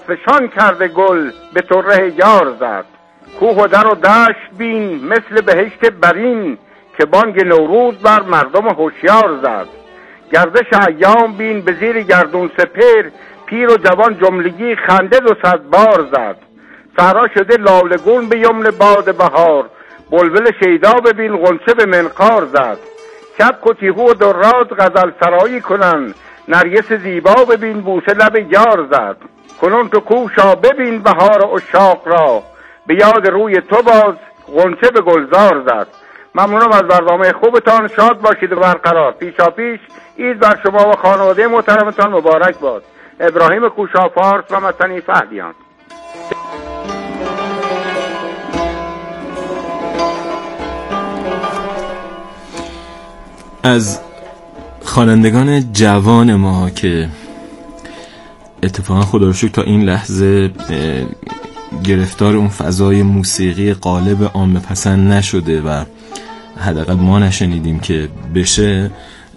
فشان کرده گل به طره یار زد. کوه و در و دشت بین مثل بهشت برین، که بانگ نوروز بر مردم هوشیار زد. گردش ایام بین به زیر گردون سپر، پیر و جوان جملگی خنده 200 بار زد. صحرا شده لالگون به یمن باد بهار، بلبل شیدا ببین غنچه به منقار زد. کبک و تیهو و درات غزل سرایی کنن، نرگس زیبا ببین بوسه لب یار زد. کنون تو کوشا ببین بهار عشاق را، به یاد روی تو باز غنچه به گلزار زد. ممنونم از برنامه خوبتان. شاد باشید و برقرار. پیشا پیش عید بر شما و خانواده محترمتان مبارک باد. ابراهیم کوشا فارس و متنی فهدیان. از خوانندگان جوان ما که اتفاقا خدا رو شکر تا این لحظه گرفتار اون فضای موسیقی قالب عامه پسند نشده و حداقل ما نشنیدیم که بشه،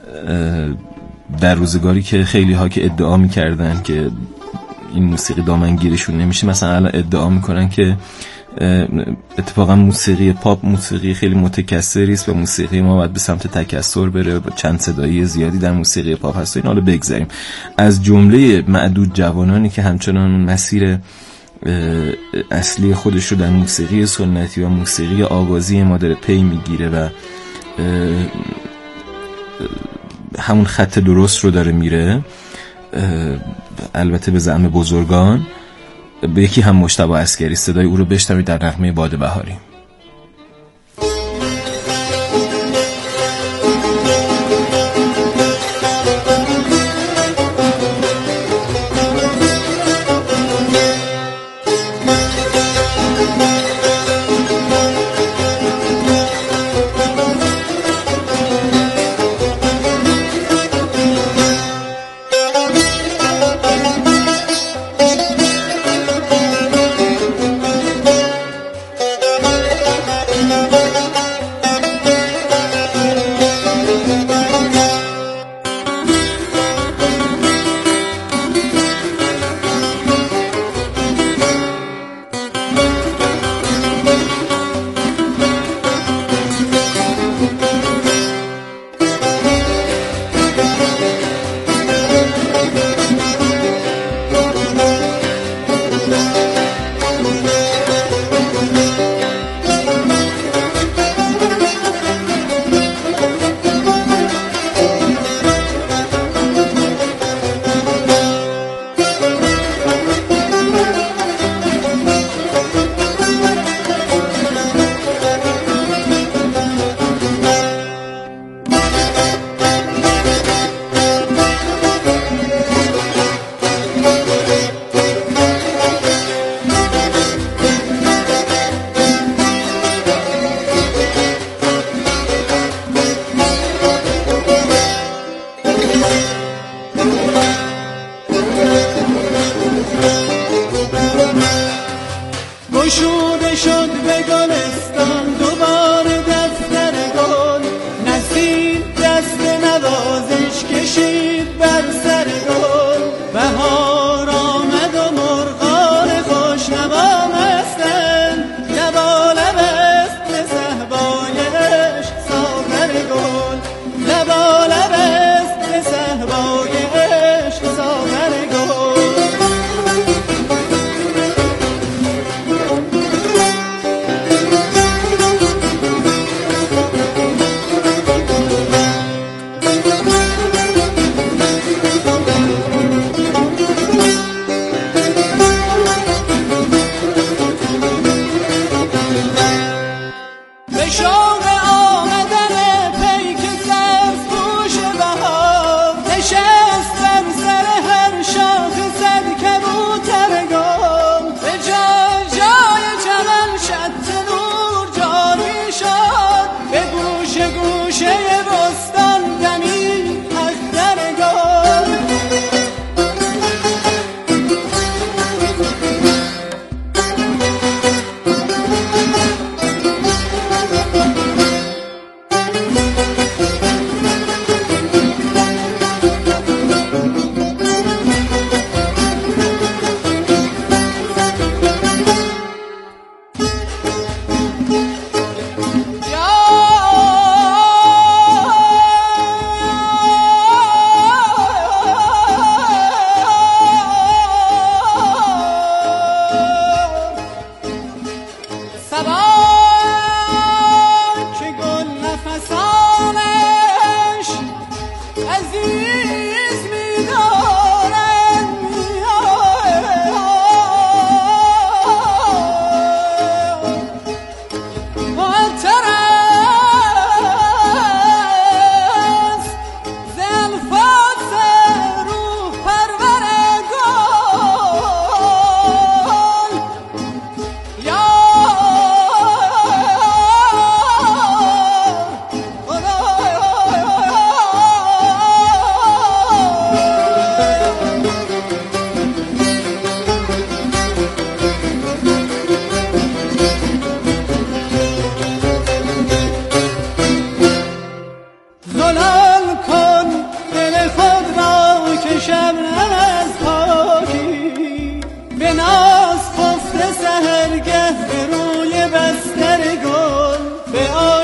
در روزگاری که خیلی ها که ادعا میکردن که این موسیقی دامنگیرشون نمیشه، مثلا الان ادعا میکنن که اتفاقا موسیقی پاپ موسیقی خیلی متکثری است و موسیقی ما باید به سمت تکثر بره و چند صدایی زیادی در موسیقی پاپ هست. این حالا بگذاریم. از جمله معدود جوانانی که همچنان مسیر اصلی خودش رو در موسیقی سنتی و موسیقی آوازی ما داره پی میگیره و همون خط درست رو داره میره، البته به زعم بزرگان، به یکی هم مجتبی عسگری. صدای او رو بشنوید در نغمه باد بهاری.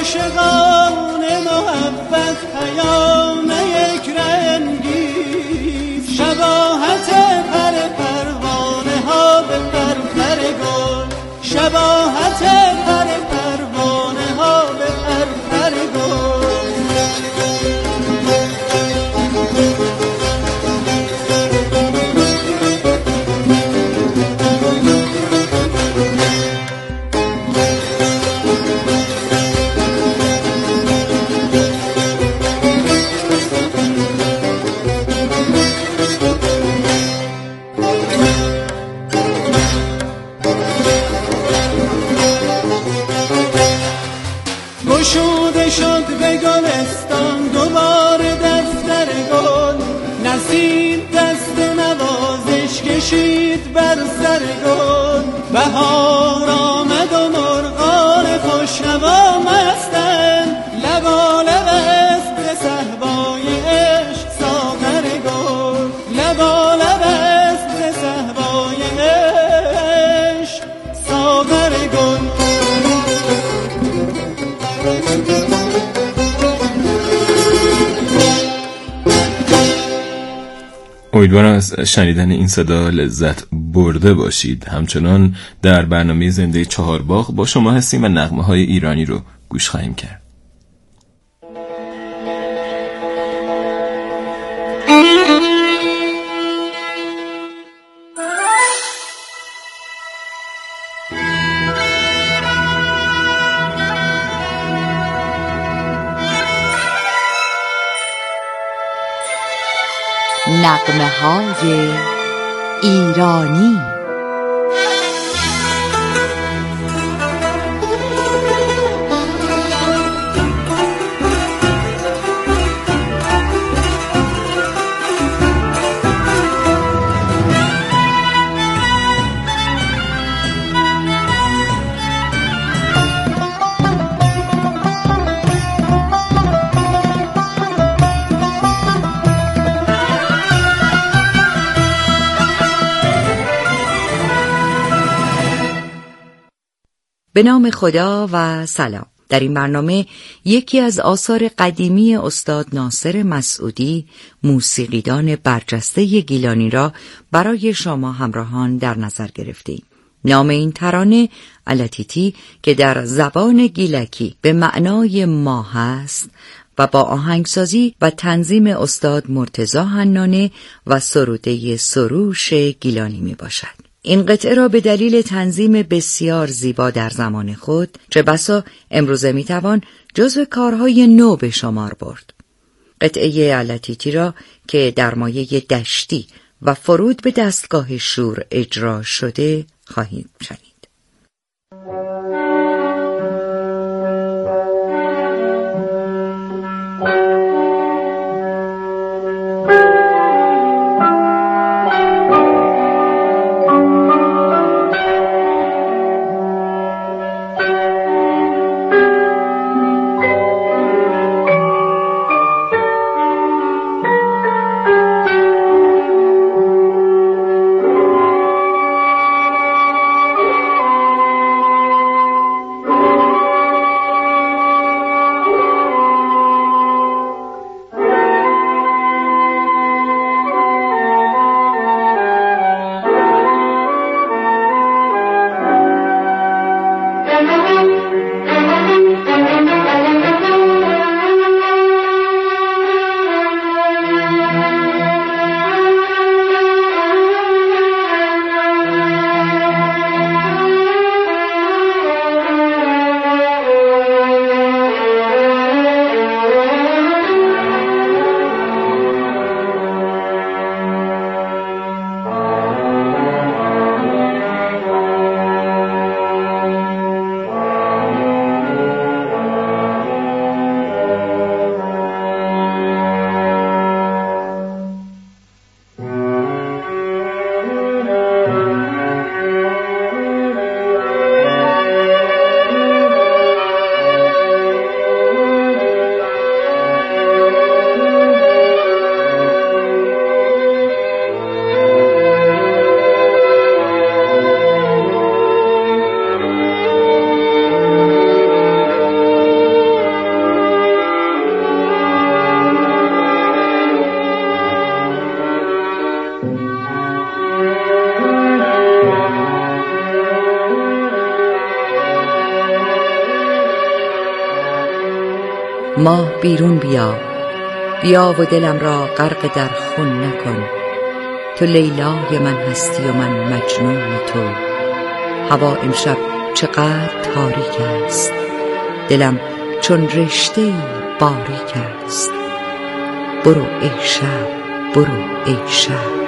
عاشقان محبت پیام یک رنگی، شباهت پر پروانه ها به پر گل، شباهت پر پروانه ها به پر گل. گشوده شد به گلستان دوباره دفتر گل، نسیم دست نوازش کشید بر سر گل. بهار آمد و مرغان خوشنوا مستند، لبالب است ز صهبای عشق ساغر گل، لبالب است ز صهبای عشق ساغر گل. امیدوارم از شنیدن این صدا لذت برده باشید. همچنان در برنامه زنده چهارباغ با شما هستیم و نغمه های ایرانی رو گوش خواهیم کرد. نغمه‌های ایرانی. به نام خدا و سلام. در این برنامه یکی از آثار قدیمی استاد ناصر مسعودی، موسیقیدان برجسته گیلانی را برای شما همراهان در نظر گرفتیم. نام این ترانه الاتیتی که در زبان گیلکی به معنای ماه است و با آهنگسازی و تنظیم استاد مرتضی حنانه و سروده سروش گیلانی می باشد. این قطعه را به دلیل تنظیم بسیار زیبا در زمان خود چه بسا امروزه میتوان جزو کارهای نو به شمار برد. قطعه الاتیتی را که در مایه دشتی و فرود به دستگاه شور اجرا شده خواهید شنید. ماه بیرون بیا، بیا و دلم را غرق در خون نکن. تو لیلای من هستی و من مجنون تو. هوا امشب چقدر تاریک است، دلم چون رشته باریک است. برو ای شب، برو ای شب.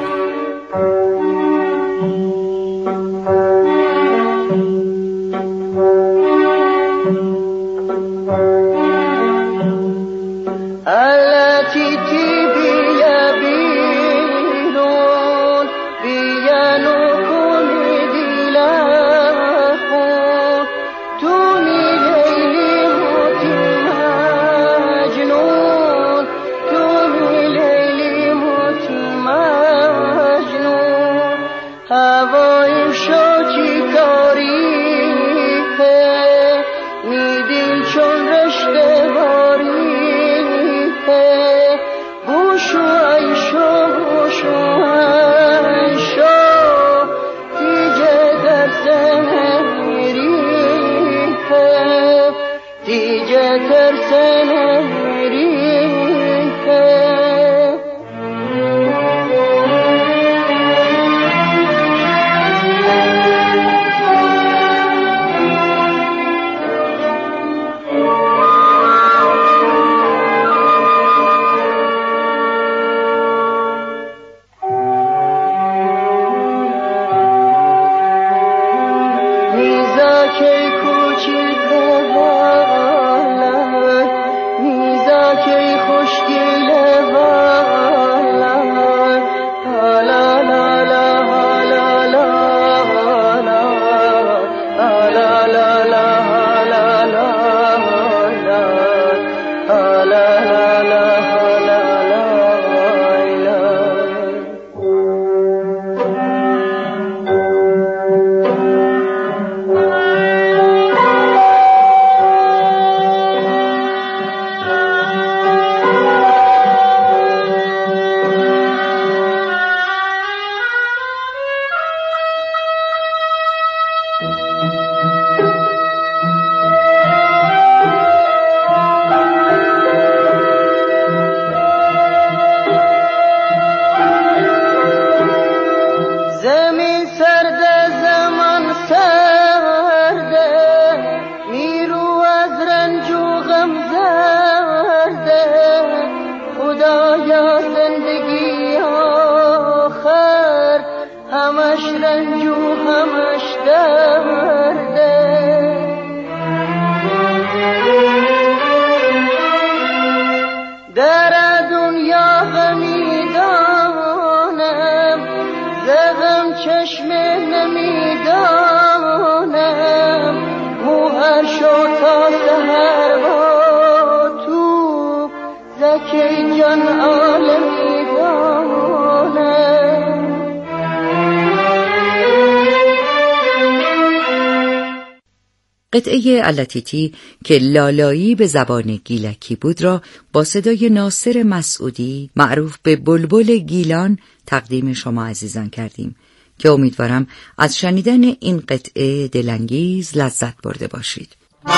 قطعه اللطیطی که لالایی به زبان گیلکی بود را با صدای ناصر مسعودی معروف به بلبل گیلان تقدیم شما عزیزان کردیم که امیدوارم از شنیدن این قطعه دلانگیز لذت برده باشید.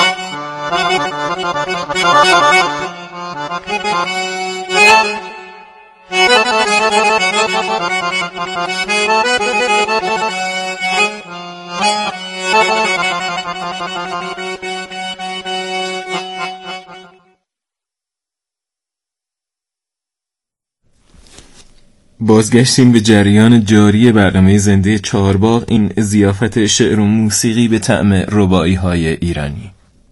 بازگشتیم به جریان جاری برنامه زنده چهارباغ، این ضیافت شعر و موسیقی به طعم رباعی های ایرانی.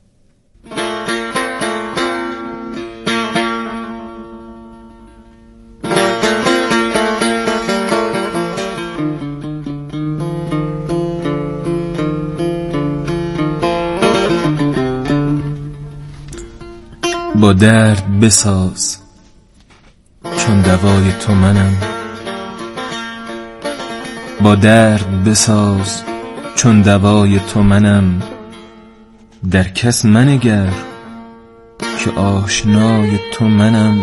با درد بساز چون دوای تو منم، با درد بساز چون دوای تو منم. در کس منگر که آشنای تو منم.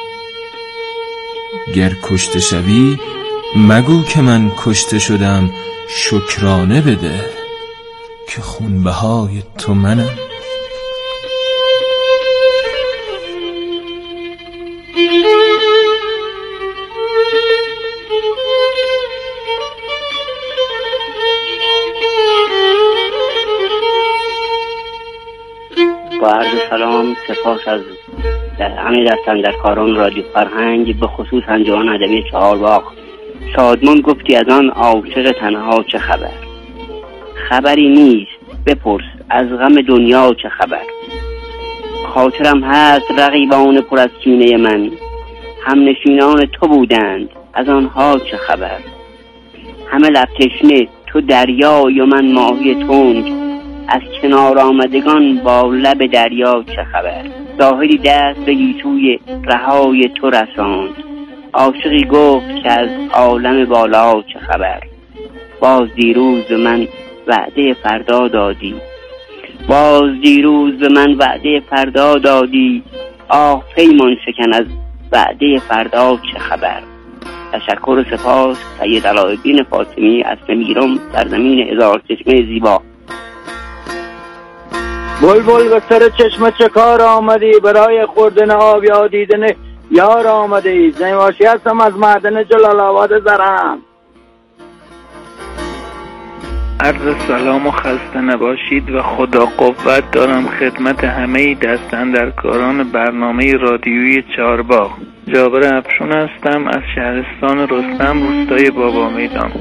گر کشته شوی مگو که من کشته شدم، شکرانه بده که خونبهای تو منم. با عرض سلام، سپاس از همه دستاندرکاران رادیو فرهنگ، به خصوص انجمن ادبی چهارباغ. شادمان گفتی از آن عاشق تنها چه خبر؟ خبری نیست بپرس از غم دنیا چه خبر. خاطرم هست رقیبان پر از کینه من، هم نشینان تو بودند از آنها چه خبر. همه لب تشنه تو دریای و من ماهی تنگ، از کنار آمدگان با لب دریا چه خبر. زاهدی دست به گیسوی رهای تو رساند، عاشقی گفت که از عالم بالا چه خبر. باز دیروز به من وعده فردا دادی، باز دیروز به من وعده فردا دادی، آه پیمان شکن از وعده فردا چه خبر. تشکر و سپاس. سید علاءالدین فاطمی از میرم در زمین هزار چشمه زیبا. بلبل به سر چشم چه کار آمدی، برای خوردن آب یا دیدن یار آمدی. زنواشی هستم از معدن جلال آباد زرم. عرض سلام و خسته نباشید و خدا قوت دارم خدمت همه دستاندرکاران برنامه رادیویی چهارباغ. جابر افشون هستم از شهرستان رستم، روستای بابا میدان.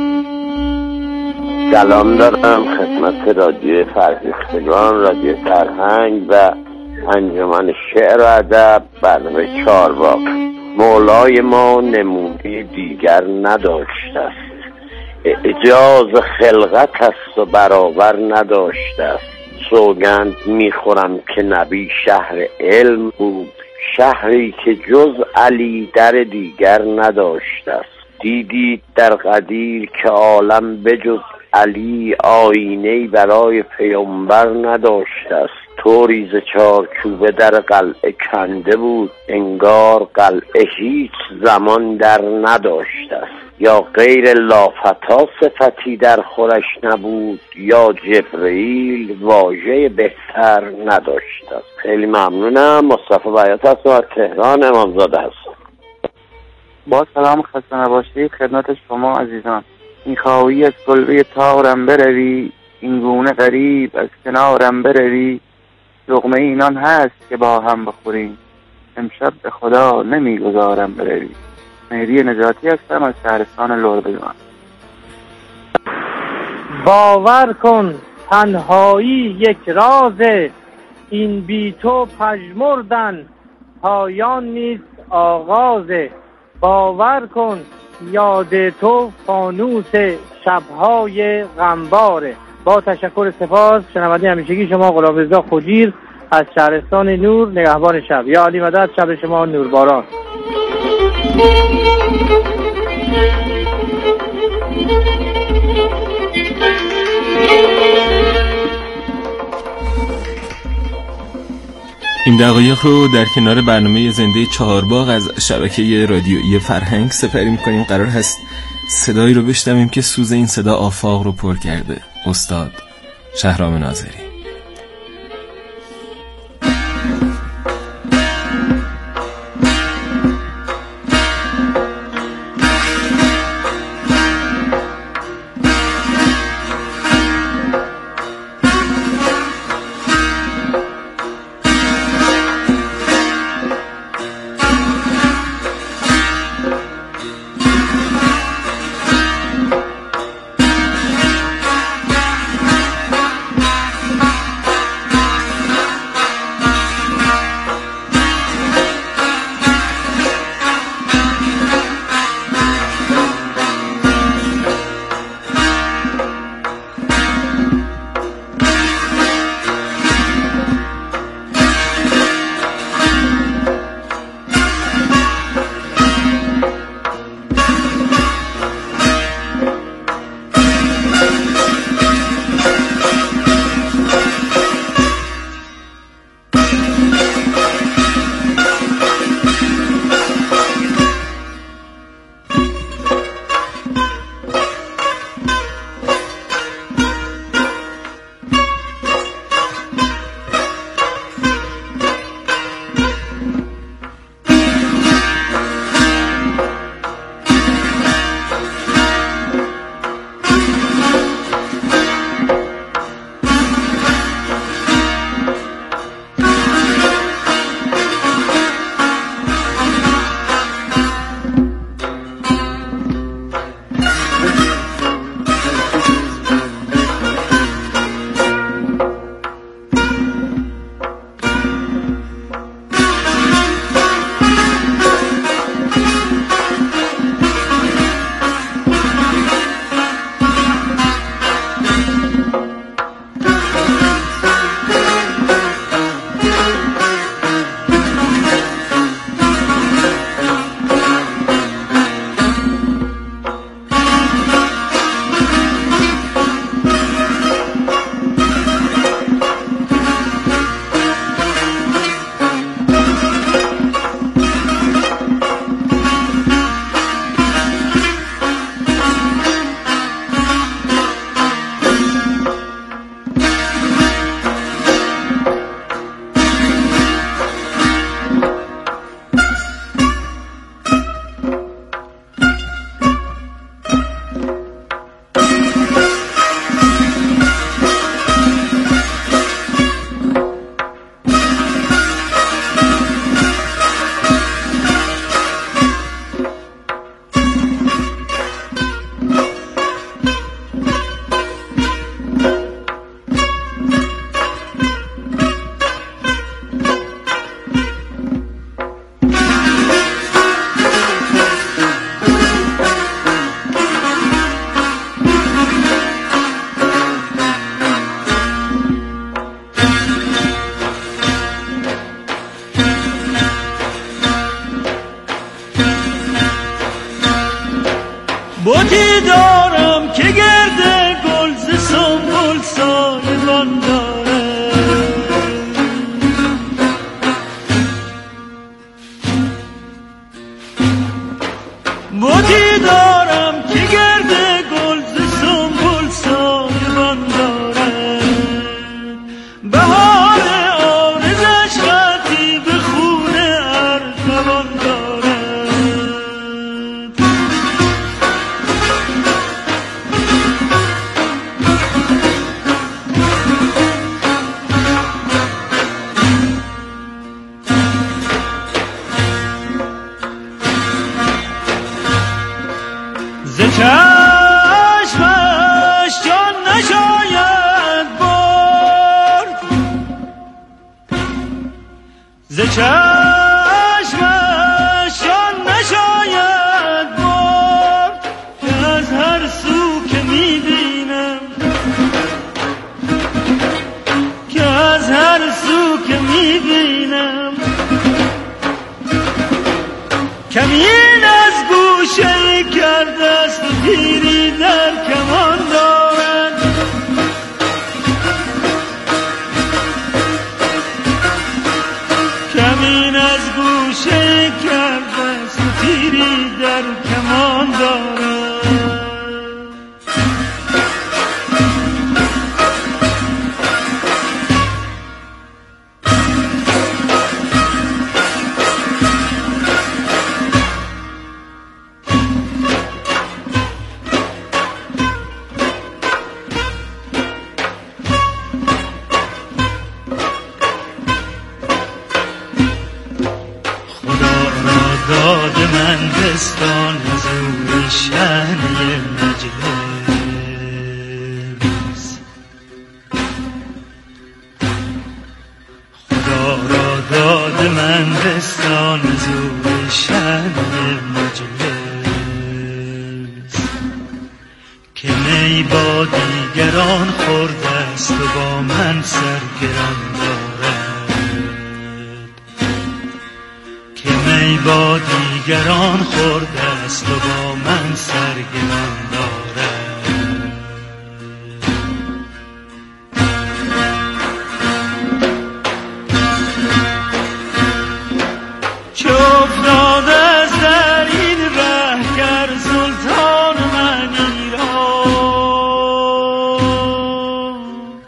سلام دارم خدمت رادیو فرهیختگان، رادیو فرهنگ و انجمن شعر و ادب برنامه چهارباغ. مولای ما نمونه دیگر نداشته است، اعجاز خلقت است و برابر نداشته است. سوگند میخورم که نبی شهر علم بود، شهری که جز علی در دیگر نداشته است. دیدید در قدیر که عالم بجز علی آینه‌ای برای پیامبر نداشته است. طوری ز چارچوبه در قلعه کنده بود، انگار قلعه هیچ زمان در نداشته است. یا غیر لافتا صفتی در خورش نبود، یا جبرئیل واژه بهتر نداشته است. خیلی ممنونم. مصطفی بیات هستم از تهران، امامزاده هستم. با سلام خسته نباشید خدمت شما عزیزان. میخواهی از کلبه تارم بروی، این گونه غریب از کنارم بروی. لقمه اینان هست که با هم بخوریم، امشب به خدا نمیگذارم بروی. مهدی نجاتی هستم از شهرستان لربگان. باور کن تنهایی یک رازه، این بی تو پژمردن پایان نیست آغازه. باور کن یاد تو فانوس شبهای غمباره. با تشکر سپاس. شنونده همیشگی شما غلامرضا خجیر از شهرستان نور، نگهبان شب. یا علی مدد شب شما نورباران. این دقایق رو در کنار برنامه زنده چهارباغ از شبکه رادیویی فرهنگ سپری می‌کنیم. قرار هست صدایی رو بشنویم که سوز این صدا آفاق رو پر کرده. استاد شهرام ناظری. ز چشمشان نشاید برد که از هر سو که میبینم، که از هر سو که میبینم کمین از گوشه کرده است و تیری در کمان دارد. کمین از گوشه کرده است و تیری در کمان دارد. بستان حضور شهنه مجلس، خدا را داد من بستان حضور شهنه مجلس، که می با دیگران خورده است و با من سرگران دارد، که می با دیگران خورده است و با من سرگران دارد. چه افتاده است در این ره گر سلطان من ایران،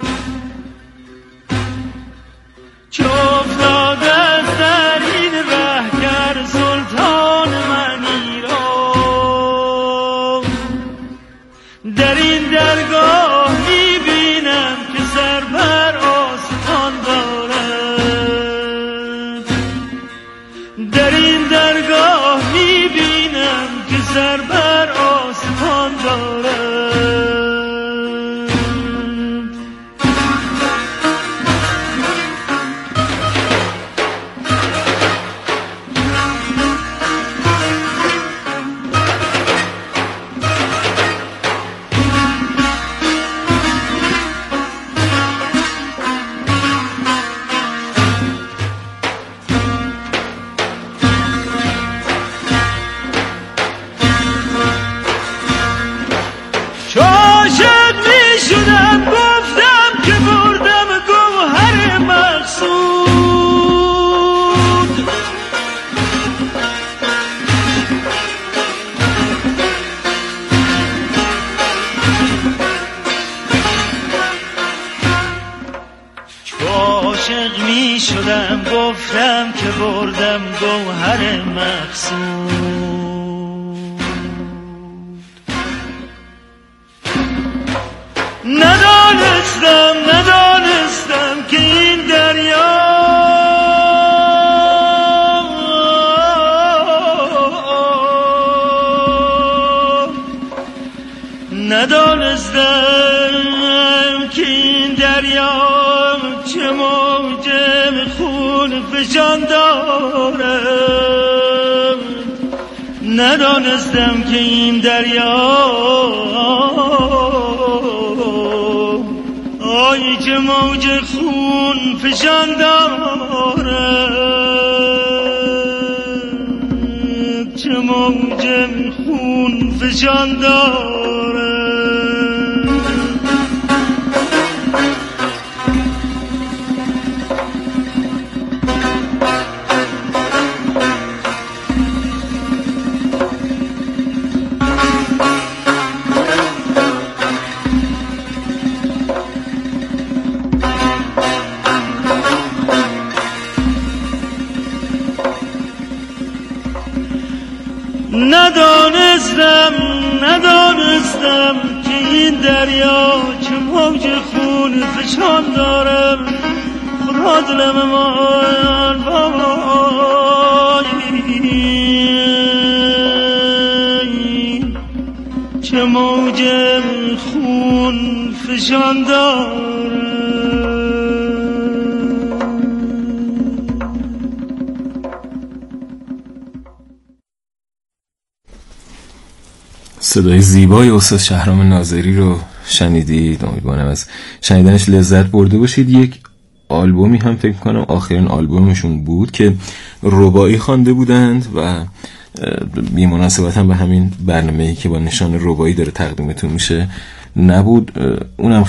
چه افتاده است در این ره گر سلطان من ایران، در این درگاه میبینم که سر بر آستان دارد، در این درگاه میبینم که سر بر آستان دارد. عاشق می شدم گفتم که بردم گوهر مقصود، عاشق می شدم گفتم که بردم گوهر مقصود، ندانستم که این دریا چه موج خون فشان دارد، ندانستم که این دریا آی چه موج خون فشان دارد، چه موج خون فشان دارد. ندانستم که این دریا چه موج خون فشان دارم، خدا دلم من چه موج خون فشان دارم. صدای زیبای استاد شهرام ناظری رو شنیدید. امیدوارم از شنیدنش لذت برده باشید. یک آلبومی هم فکر کنم آخرین آلبومشون بود که رباعی خوانده بودند و بی مناسبت هم به همین برنامه‌ای که با نشان رباعی داره تقدیمتون میشه نبود. اونم